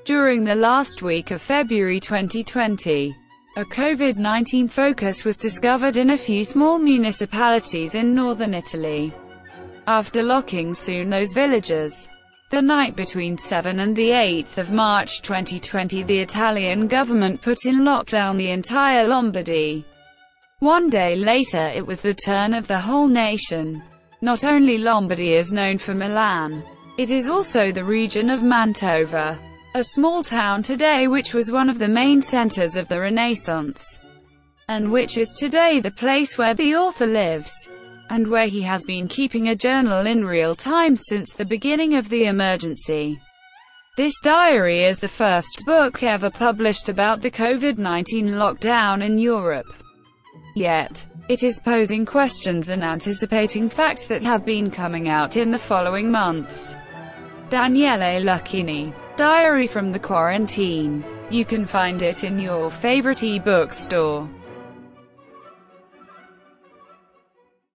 During the last week of February 2020, a COVID-19 focus was discovered in a few small municipalities in northern Italy. After locking soon those villages, the night between 7 and the 8th of March 2020, the Italian government put in lockdown the entire Lombardy. One day later, it was the turn of the whole nation. Not only Lombardy is known for Milan, it is also the region of Mantova, a small town today which was one of the main centers of the Renaissance, and which is today the place where the author lives, and where he has been keeping a journal in real time since the beginning of the emergency. This diary is the first book ever published about the COVID-19 lockdown in Europe. Yet, it is posing questions and anticipating facts that have been coming out in the following months. Daniele Lucchini. Diary from the Quarantine. You can find it in your favorite e-book store.